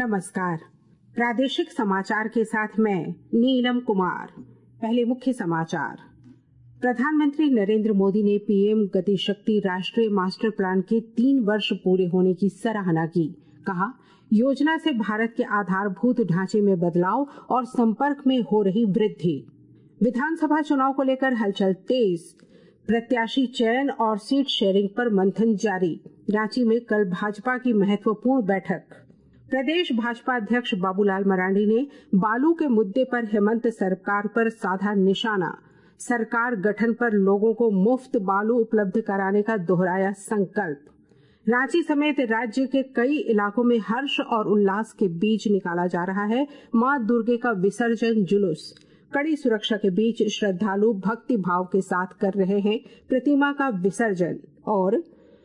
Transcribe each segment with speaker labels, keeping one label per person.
Speaker 1: नमस्कार। प्रादेशिक समाचार के साथ मैं नीलम कुमार। पहले मुख्य समाचार। प्रधानमंत्री नरेंद्र मोदी ने पीएम गति शक्ति राष्ट्रीय मास्टर प्लान के 3 वर्ष पूरे होने की सराहना की। कहा, योजना से भारत के आधारभूत ढांचे में बदलाव और संपर्क में हो रही वृद्धि। विधानसभा चुनाव को लेकर हलचल तेज। प्रत्याशी चयन और सीट शेयरिंग पर मंथन जारी। रांची में कल भाजपा की महत्वपूर्ण बैठक। प्रदेश भाजपा अध्यक्ष बाबूलाल मरांडी ने बालू के मुद्दे पर हेमंत सरकार पर साधा निशाना। सरकार गठन पर लोगों को मुफ्त बालू उपलब्ध कराने का दोहराया संकल्प। रांची समेत राज्य के कई इलाकों में हर्ष और उल्लास के बीच निकाला जा रहा है मां दुर्गे का विसर्जन जुलूस। कड़ी सुरक्षा के बीच श्रद्धालु भक्ति भाव के साथ कर रहे हैं प्रतिमा का विसर्जन। और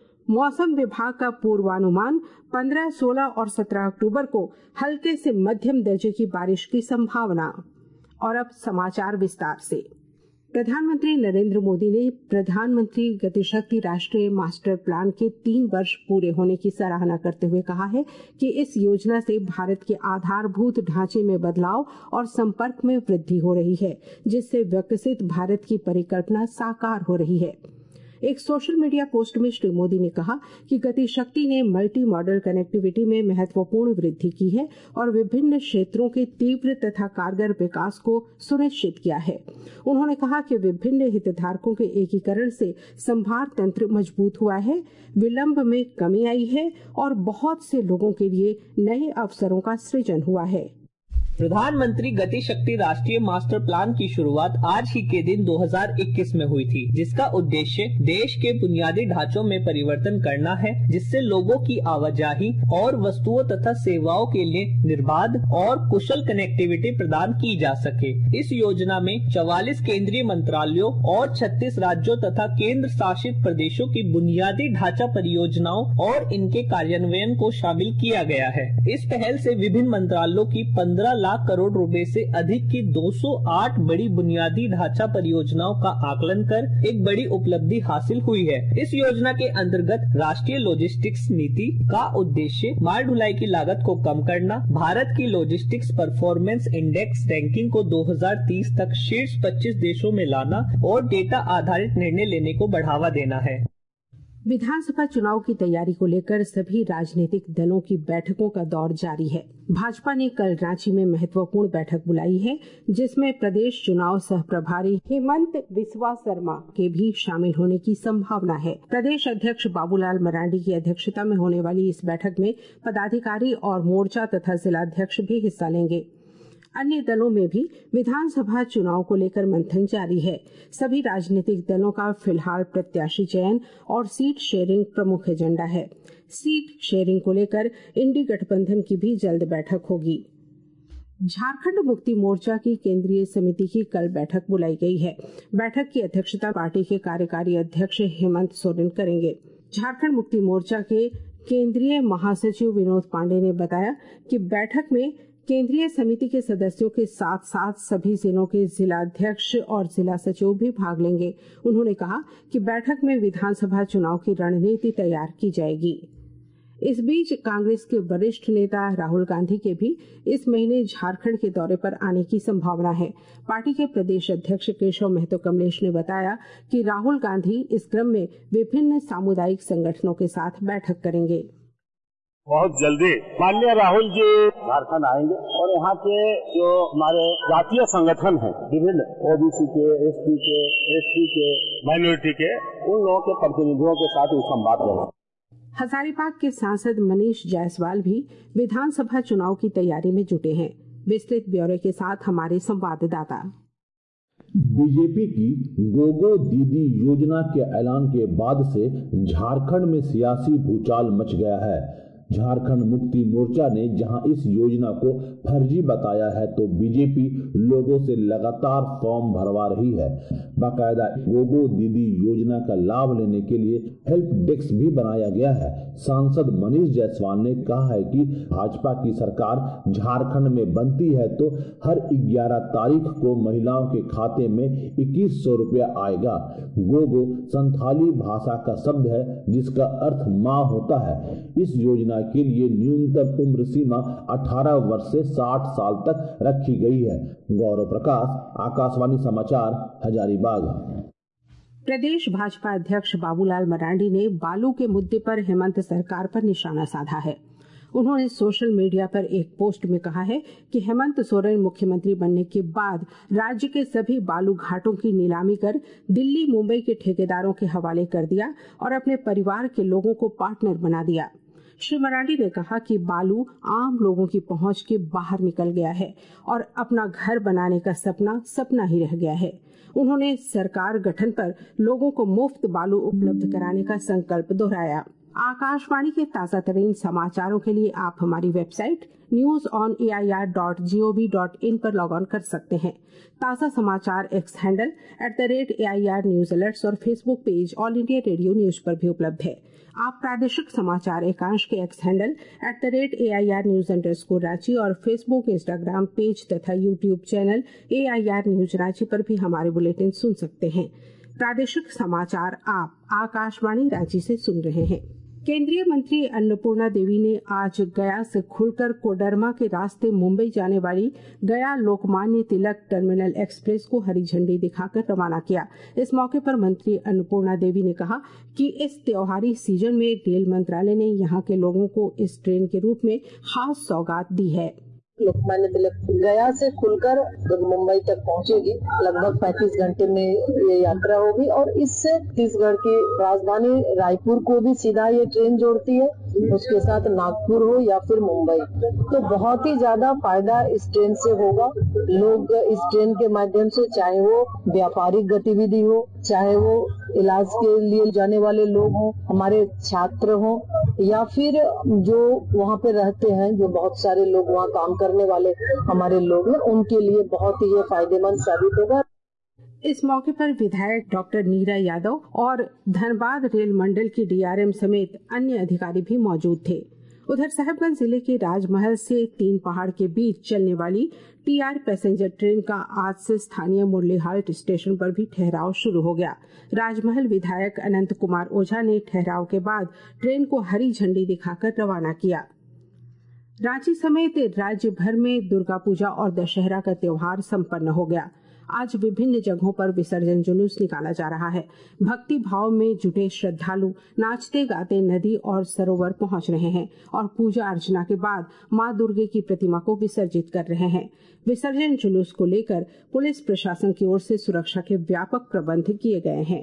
Speaker 1: मौसम विभाग का पूर्वानुमान 15, 16 और 17 अक्टूबर को हल्के से मध्यम दर्जे की बारिश की संभावना। और अब समाचार विस्तार से। प्रधानमंत्री नरेंद्र मोदी ने प्रधानमंत्री गति शक्ति राष्ट्रीय मास्टर प्लान के 3 वर्ष पूरे होने की सराहना करते हुए कहा है कि इस योजना से भारत के आधारभूत ढांचे में बदलाव और संपर्क में वृद्धि हो रही है, जिससे विकसित भारत की परिकल्पना साकार हो रही है। एक सोशल मीडिया पोस्ट में श्री मोदी ने कहा कि गति शक्ति ने मल्टी मॉडल कनेक्टिविटी में महत्वपूर्ण वृद्धि की है और विभिन्न क्षेत्रों के तीव्र तथा कारगर विकास को सुनिश्चित किया है। उन्होंने कहा कि विभिन्न हितधारकों के एकीकरण से संभार तंत्र मजबूत हुआ है, विलंब में कमी आई है और बहुत से लोगों के लिए नए अवसरों का सृजन हुआ है।
Speaker 2: प्रधानमंत्री गति शक्ति राष्ट्रीय मास्टर प्लान की शुरुआत आज ही के दिन 2021 में हुई थी, जिसका उद्देश्य देश के बुनियादी ढांचों में परिवर्तन करना है, जिससे लोगों की आवाजाही और वस्तुओं तथा सेवाओं के लिए निर्बाध और कुशल कनेक्टिविटी प्रदान की जा सके। इस योजना में 44 केंद्रीय मंत्रालयों और 36 राज्यों तथा केंद्र शासित प्रदेशों की बुनियादी ढांचा परियोजनाओं और इनके कार्यान्वयन को शामिल किया गया है। इस पहल से विभिन्न मंत्रालयों की 15 लाख करोड़ रुपए से अधिक की 208 बड़ी बुनियादी ढांचा परियोजनाओं का आकलन कर एक बड़ी उपलब्धि हासिल हुई है। इस योजना के अंतर्गत राष्ट्रीय लॉजिस्टिक्स नीति का उद्देश्य माल ढुलाई की लागत को कम करना, भारत की लॉजिस्टिक्स परफॉर्मेंस इंडेक्स रैंकिंग को 2030 तक शीर्ष 25 देशों में लाना और डेटा आधारित निर्णय लेने को बढ़ावा देना है।
Speaker 1: विधानसभा चुनाव की तैयारी को लेकर सभी राजनीतिक दलों की बैठकों का दौर जारी है। भाजपा ने कल रांची में महत्वपूर्ण बैठक बुलाई है, जिसमें प्रदेश चुनाव सह प्रभारी हेमंत बिस्वा शर्मा के भी शामिल होने की संभावना है। प्रदेश अध्यक्ष बाबूलाल मरांडी की अध्यक्षता में होने वाली इस बैठक में पदाधिकारी और मोर्चा तथा जिलाध्यक्ष भी हिस्सा लेंगे। अन्य दलों में भी विधानसभा चुनाव को लेकर मंथन जारी है। सभी राजनीतिक दलों का फिलहाल प्रत्याशी चयन और सीट शेयरिंग प्रमुख एजेंडा है। सीट शेयरिंग को लेकर इंडी गठबंधन की भी जल्द बैठक होगी। झारखंड मुक्ति मोर्चा की केंद्रीय समिति की कल बैठक बुलाई गई है। बैठक की अध्यक्षता पार्टी के कार्यकारी अध्यक्ष हेमंत सोरेन करेंगे। झारखंड मुक्ति मोर्चा के केंद्रीय महासचिव विनोद पांडे ने बताया कि बैठक में केंद्रीय समिति के सदस्यों के साथ साथ सभी जिलों के जिलाध्यक्ष और जिला सचिव भी भाग लेंगे। उन्होंने कहा कि बैठक में विधानसभा चुनाव की रणनीति तैयार की जाएगी। इस बीच कांग्रेस के वरिष्ठ नेता राहुल गांधी के भी इस महीने झारखंड के दौरे पर आने की संभावना है। पार्टी के प्रदेश अध्यक्ष केशव महतो कमलेश ने बताया कि राहुल गांधी इस क्रम में विभिन्न सामुदायिक संगठनों के साथ बैठक करेंगे।
Speaker 3: बहुत जल्दी माननीय राहुल जी झारखंड आएंगे और यहाँ के जो हमारे जातीय संगठन हैं, विभिन्न ओबीसी के, एसटी के, एससी के, माइनॉरिटी के, उन लोगों के प्रतिनिधियों के साथ वो संवाद करेंगे।
Speaker 1: हजारीबाग के सांसद मनीष जायसवाल भी विधानसभा चुनाव की तैयारी में जुटे हैं। विस्तृत ब्यौरे के साथ हमारे संवाददाता।
Speaker 4: बीजेपी की गोगो दीदी योजना के ऐलान के बाद से झारखंड में सियासी भूचाल मच गया है। झारखंड मुक्ति मोर्चा ने जहां इस योजना को फर्जी बताया है, तो बीजेपी लोगों से लगातार फॉर्म भरवा रही है। बाकायदा गोगो दीदी योजना का लाभ लेने के लिए हेल्प डेस्क भी बनाया गया है। सांसद मनीष जायसवाल ने कहा है कि भाजपा की सरकार झारखंड में बनती है तो हर 11 तारीख को महिलाओं के खाते में 2100 रुपया आएगा। गोगो संथाली भाषा का शब्द है जिसका अर्थ माँ होता है। इस योजना योजना के लिए न्यूनतम उम्र सीमा 18 वर्ष से 60 साल तक रखी गई है। गौरव प्रकाश, आकाशवाणी समाचार, हजारीबाग।
Speaker 1: प्रदेश भाजपा अध्यक्ष बाबूलाल मरांडी ने बालू के मुद्दे पर हेमंत सरकार पर निशाना साधा है। उन्होंने सोशल मीडिया पर एक पोस्ट में कहा है कि हेमंत सोरेन मुख्यमंत्री बनने के बाद राज्य के सभी बालू घाटों की नीलामी कर दिल्ली मुंबई के ठेकेदारों के हवाले कर दिया और अपने परिवार के लोगों को पार्टनर बना दिया। श्री मरांडी ने कहा कि बालू आम लोगों की पहुंच के बाहर निकल गया है और अपना घर बनाने का सपना ही रह गया है। उन्होंने सरकार गठन पर लोगों को मुफ्त बालू उपलब्ध कराने का संकल्प दोहराया। आकाशवाणी के ताजा तरीन समाचारों के लिए आप हमारी वेबसाइट newsonair.gov.in पर लॉग ऑन कर सकते हैं। ताजा समाचार X handle @AIR news alerts और Facebook page all India radio news पर भी उपलब्ध है। आप प्रादेशिक समाचार एकांश के X handle @AIR news _Ranchi और फेसबुक, इंस्टाग्राम पेज तथा YouTube channel AIR news Ranchi पर भी हमारे बुलेटिन सुन सकते हैं। प्रादेशिक समाचार आप आकाशवाणी रांची से सुन रहे हैं। केंद्रीय मंत्री अन्नपूर्णा देवी ने आज गया से खुलकर कोडरमा के रास्ते मुंबई जाने वाली गया लोकमान्य तिलक टर्मिनल एक्सप्रेस को हरी झंडी दिखाकर रवाना किया। इस मौके पर मंत्री अन्नपूर्णा देवी ने कहा कि इस त्योहारी सीजन में रेल मंत्रालय ने यहां के लोगों को इस ट्रेन के रूप में खास सौगात दी है।
Speaker 5: लोकमान्य तिलक गया से खुलकर मुंबई तक पहुंचेगी। लगभग 35 घंटे में ये यात्रा होगी और इससे छत्तीसगढ़ की राजधानी रायपुर को भी सीधा ये ट्रेन जोड़ती है, उसके साथ नागपुर हो या फिर मुंबई। तो बहुत ही ज्यादा फायदा इस ट्रेन से होगा। लोग इस ट्रेन के माध्यम से, चाहे वो व्यापारिक गतिविधि हो, चाहे वो इलाज के लिए जाने वाले लोग हों, हमारे छात्र हों या फिर जो वहाँ पे रहते हैं, जो बहुत सारे लोग वहाँ काम करने वाले हमारे लोग हैं, उनके लिए बहुत ही ये फायदेमंद साबित होगा।
Speaker 1: इस मौके पर विधायक डॉक्टर नीरा यादव और धनबाद रेल मंडल की DRM समेत अन्य अधिकारी भी मौजूद थे। उधर साहिबगंज जिले के राजमहल से 3 पहाड़ के बीच चलने वाली TR पैसेंजर ट्रेन का आज से स्थानीय मुरली हाल्ट स्टेशन पर भी ठहराव शुरू हो गया। राजमहल विधायक अनंत कुमार ओझा ने ठहराव के बाद ट्रेन को हरी झंडी दिखाकर रवाना किया। रांची समेत राज्य भर में दुर्गा पूजा और दशहरा का त्योहार संपन्न हो गया। आज विभिन्न जगहों पर विसर्जन जुलूस निकाला जा रहा है। भक्ति भाव में जुटे श्रद्धालु नाचते गाते नदी और सरोवर पहुंच रहे हैं और पूजा अर्चना के बाद मां दुर्गे की प्रतिमा को विसर्जित कर रहे हैं। विसर्जन जुलूस को लेकर पुलिस प्रशासन की ओर से सुरक्षा के व्यापक प्रबंध किए गए हैं।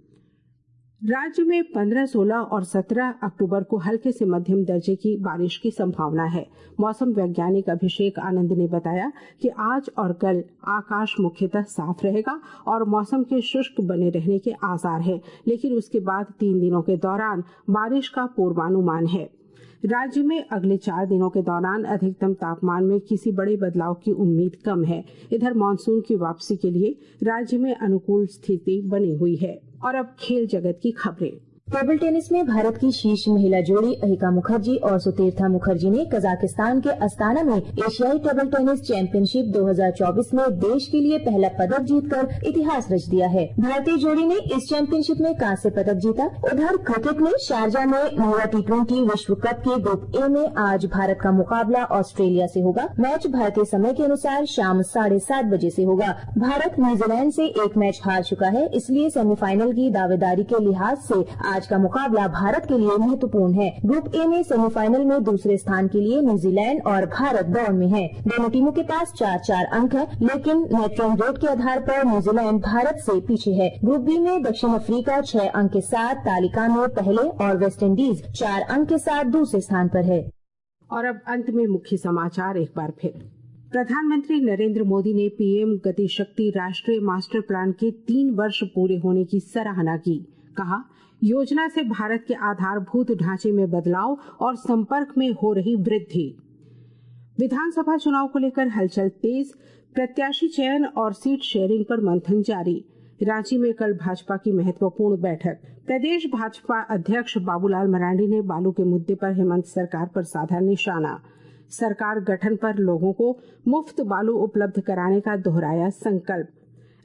Speaker 1: राज्य में 15, 16 और 17 अक्टूबर को हल्के से मध्यम दर्जे की बारिश की संभावना है। मौसम वैज्ञानिक अभिषेक आनंद ने बताया कि आज और कल आकाश मुख्यतः साफ रहेगा और मौसम के शुष्क बने रहने के आसार है, लेकिन उसके बाद 3 दिनों के दौरान बारिश का पूर्वानुमान है। राज्य में अगले 4 दिनों के दौरान अधिकतम तापमान में किसी बड़े बदलाव की उम्मीद कम है। इधर मानसून की वापसी के लिए राज्य में अनुकूल स्थिति बनी हुई है। और अब खेल जगत की खबरें।
Speaker 6: टेबल टेनिस में भारत की शीर्ष महिला जोड़ी अहिका मुखर्जी और सुतीर्था मुखर्जी ने कजाकिस्तान के अस्ताना में एशियाई टेबल टेनिस चैंपियनशिप 2024 में देश के लिए पहला पदक जीतकर इतिहास रच दिया है। भारतीय जोड़ी ने इस चैंपियनशिप में कांस्य पदक जीता। उधर क्रिकेट में शारजाह में महिला T20 विश्व कप के ग्रुप ए में आज भारत का मुकाबला ऑस्ट्रेलिया से होगा। मैच भारतीय समय के अनुसार शाम 7:30 बजे से होगा। भारत न्यूजीलैंड से एक मैच हार चुका है, इसलिए सेमीफाइनल की दावेदारी के लिहाज से आज का मुकाबला भारत के लिए महत्वपूर्ण है। ग्रुप ए में सेमीफाइनल में दूसरे स्थान के लिए न्यूजीलैंड और भारत दौड़ में है। दोनों टीमों के पास 4-4 अंक है, लेकिन नेट रन रेट के आधार पर न्यूजीलैंड भारत से पीछे है। ग्रुप बी में दक्षिण अफ्रीका 6 अंक के साथ तालिका में पहले और वेस्ट इंडीज 4 अंक के साथ दूसरे स्थान पर है।
Speaker 1: और अब अंत में मुख्य समाचार एक बार फिर। प्रधानमंत्री नरेंद्र मोदी ने PM गति शक्ति राष्ट्रीय मास्टर प्लान के 3 वर्ष पूरे होने की सराहना की। कहा, योजना से भारत के आधारभूत ढांचे में बदलाव और संपर्क में हो रही वृद्धि। विधानसभा चुनाव को लेकर हलचल तेज, प्रत्याशी चयन और सीट शेयरिंग पर मंथन जारी। रांची में कल भाजपा की महत्वपूर्ण बैठक। प्रदेश भाजपा अध्यक्ष बाबूलाल मरांडी ने बालू के मुद्दे पर हेमंत सरकार पर साधा निशाना। सरकार गठन पर लोगों को मुफ्त बालू उपलब्ध कराने का दोहराया संकल्प।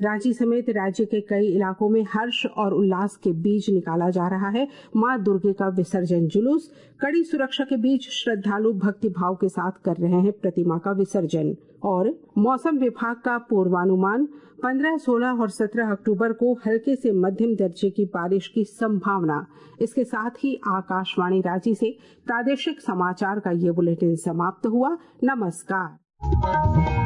Speaker 1: रांची समेत राज्य के कई इलाकों में हर्ष और उल्लास के बीच निकाला जा रहा है मां दुर्गे का विसर्जन जुलूस। कड़ी सुरक्षा के बीच श्रद्धालु भक्ति भाव के साथ कर रहे हैं प्रतिमा का विसर्जन। और मौसम विभाग का पूर्वानुमान 15, 16 और 17 अक्टूबर को हल्के से मध्यम दर्जे की बारिश की संभावना। इसके साथ ही आकाशवाणी रांची से प्रादेशिक समाचार का ये बुलेटिन समाप्त हुआ। नमस्कार।